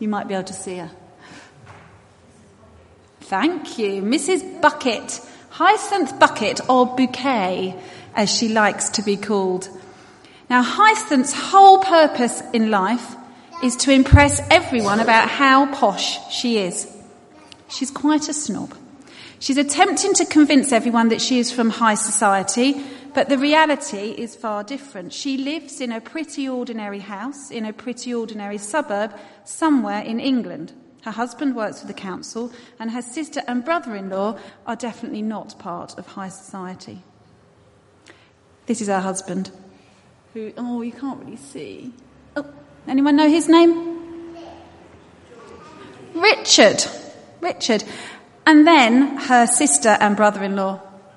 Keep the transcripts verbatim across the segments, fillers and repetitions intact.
You might be able to see her. Thank you. Missus Bucket. Hyacinth Bucket, or Bouquet, as she likes to be called. Now, Hyacinth's whole purpose in life is to impress everyone about how posh she is. She's quite a snob. She's attempting to convince everyone that she is from high society, but the reality is far different. She lives in a pretty ordinary house, in a pretty ordinary suburb, somewhere in England. Her husband works for the council, and her sister and brother-in-law are definitely not part of high society. This is her husband, who, oh, you can't really see. Oh, anyone know his name? Richard. Richard. And then her sister and brother-in-law.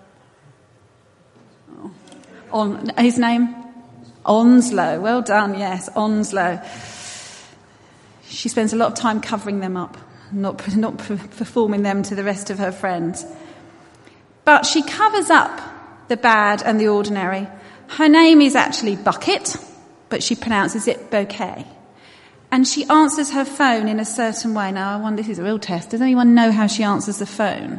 Oh. On his name? Onslow. Well done, yes, Onslow. She spends a lot of time covering them up, not, not performing them to the rest of her friends. But she covers up the bad and the ordinary. Her name is actually Bucket, but she pronounces it Bouquet. And she answers her phone in a certain way. Now, I wonder, this is a real test. Does anyone know how she answers the phone?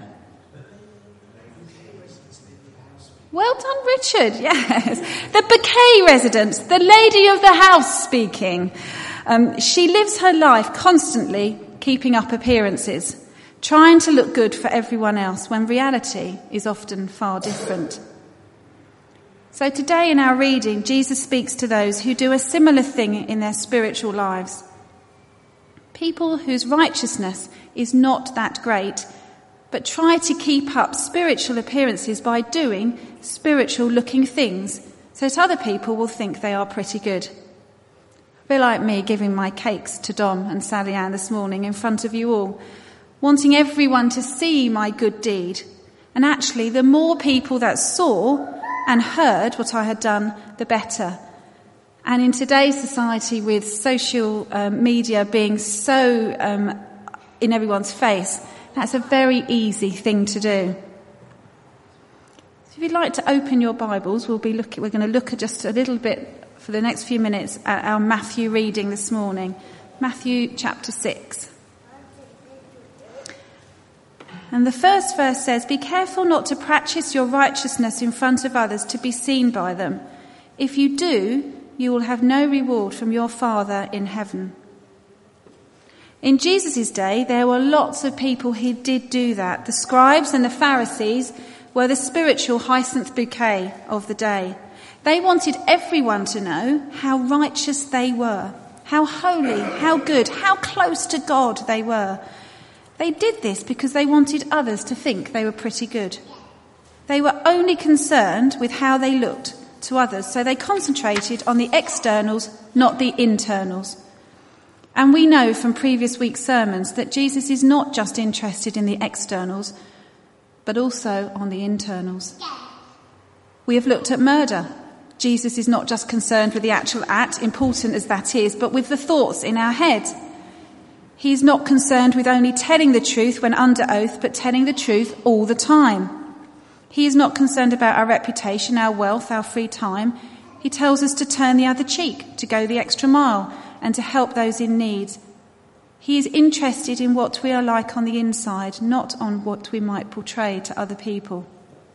Well done, Richard, yes. The Bouquet residence, the lady of the house speaking. Um, she lives her life constantly keeping up appearances, trying to look good for everyone else when reality is often far different. So today in our reading, Jesus speaks to those who do a similar thing in their spiritual lives. People whose righteousness is not that great, but try to keep up spiritual appearances by doing spiritual-looking things so that other people will think they are pretty good. A bit like me giving my cakes to Dom and Sally Ann this morning in front of you all, wanting everyone to see my good deed. And actually, the more people that saw and heard what I had done, the better. And in today's society, with social um, media being so um, in everyone's face, that's a very easy thing to do. So if you'd like to open your Bibles, we'll be looking, we're going to look at just a little bit for the next few minutes at our Matthew reading this morning. Matthew chapter six. And the first verse says, "Be careful not to practice your righteousness in front of others to be seen by them. If you do, you will have no reward from your Father in heaven." In Jesus' day, there were lots of people who did do that. The scribes and the Pharisees were the spiritual hyacinth bouquet of the day. They wanted everyone to know how righteous they were, how holy, how good, how close to God they were. They did this because they wanted others to think they were pretty good. They were only concerned with how they looked to others, so they concentrated on the externals, not the internals. And we know from previous week's sermons that Jesus is not just interested in the externals, but also on the internals. We have looked at murder. Jesus is not just concerned with the actual act, important as that is, but with the thoughts in our head. He is not concerned with only telling the truth when under oath, but telling the truth all the time. He is not concerned about our reputation, our wealth, our free time. He tells us to turn the other cheek, to go the extra mile, and to help those in need. He is interested in what we are like on the inside, not on what we might portray to other people.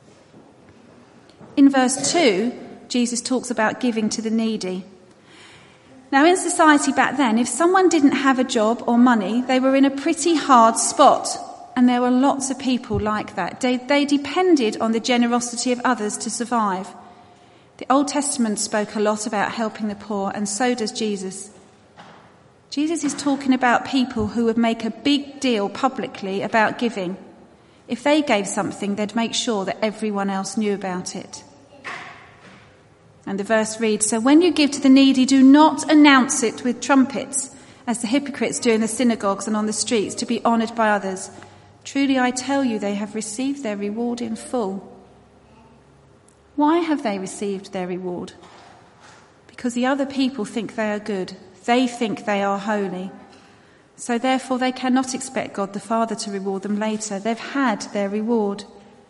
In verse two, Jesus talks about giving to the needy. Now, in society back then, if someone didn't have a job or money, they were in a pretty hard spot. And there were lots of people like that. They, they depended on the generosity of others to survive. The Old Testament spoke a lot about helping the poor, and so does Jesus. Jesus is talking about people who would make a big deal publicly about giving. If they gave something, they'd make sure that everyone else knew about it. And the verse reads, "So when you give to the needy, do not announce it with trumpets, as the hypocrites do in the synagogues and on the streets, to be honoured by others. Truly I tell you, they have received their reward in full." Why have they received their reward? Because the other people think they are good. They think they are holy. So therefore they cannot expect God the Father to reward them later. They've had their reward.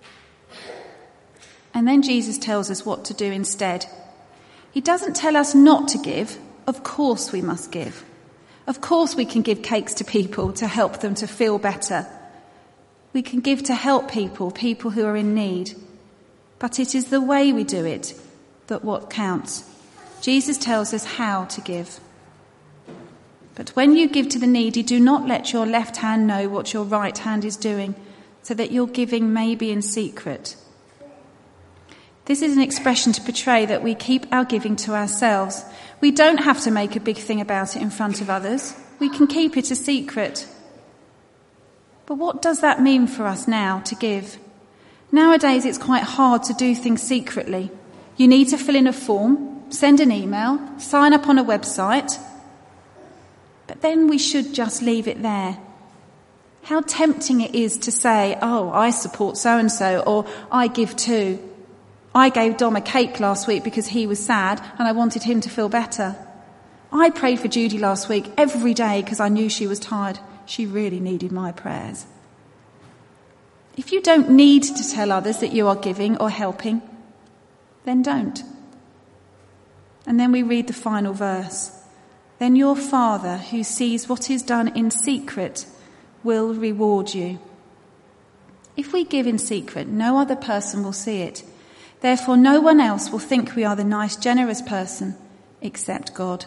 And then Jesus tells us what to do instead. He doesn't tell us not to give. Of course we must give. Of course we can give cakes to people to help them to feel better. We can give to help people, people who are in need. But it is the way we do it that what counts. Jesus tells us how to give. But when you give to the needy, do not let your left hand know what your right hand is doing, so that your giving may be in secret. This is an expression to portray that we keep our giving to ourselves. We don't have to make a big thing about it in front of others. We can keep it a secret. But what does that mean for us now to give? Nowadays it's quite hard to do things secretly. You need to fill in a form, send an email, sign up on a website. But then we should just leave it there. How tempting it is to say, oh, I support so-and-so, or I give too. I gave Dom a cake last week because he was sad and I wanted him to feel better. I prayed for Judy last week every day because I knew she was tired. She really needed my prayers. If you don't need to tell others that you are giving or helping, then don't. And then we read the final verse. Then your Father, who sees what is done in secret, will reward you. If we give in secret, no other person will see it. Therefore, no one else will think we are the nice, generous person except God.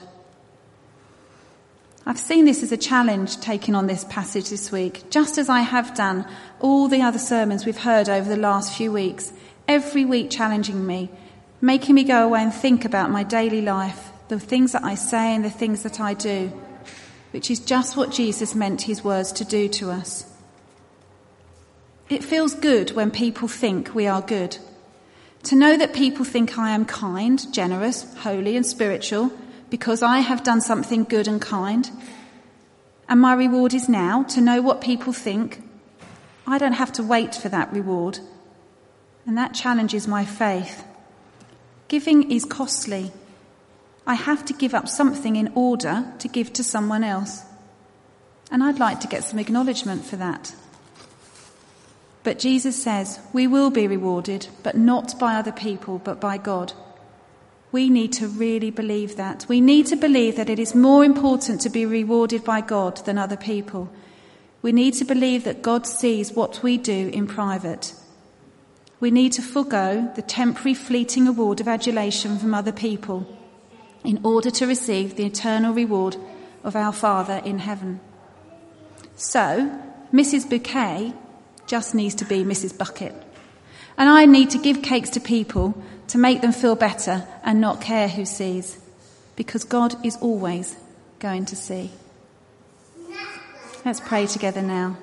I've seen this as a challenge taking on this passage this week, just as I have done all the other sermons we've heard over the last few weeks, every week challenging me, making me go away and think about my daily life, the things that I say and the things that I do, which is just what Jesus meant his words to do to us. It feels good when people think we are good. To know that people think I am kind, generous, holy and spiritual because I have done something good and kind. And my reward is now to know what people think. I don't have to wait for that reward. And that challenges my faith. Giving is costly. I have to give up something in order to give to someone else. And I'd like to get some acknowledgement for that. But Jesus says we will be rewarded, but not by other people, but by God. We need to really believe that. We need to believe that it is more important to be rewarded by God than other people. We need to believe that God sees what we do in private. We need to forego the temporary fleeting award of adulation from other people in order to receive the eternal reward of our Father in heaven. So, Missus Bouquet just needs to be Missus Bucket. And I need to give cakes to people to make them feel better and not care who sees, because God is always going to see. Let's pray together now.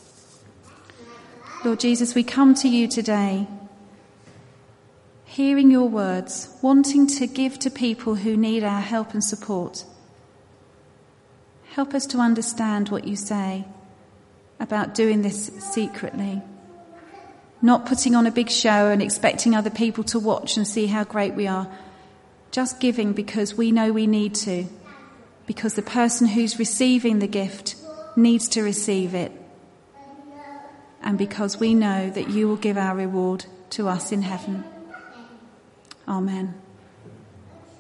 Lord Jesus, we come to you today, hearing your words, wanting to give to people who need our help and support. Help us to understand what you say about doing this secretly, not putting on a big show and expecting other people to watch and see how great we are, just giving because we know we need to, because the person who's receiving the gift needs to receive it, and because we know that you will give our reward to us in heaven. Amen.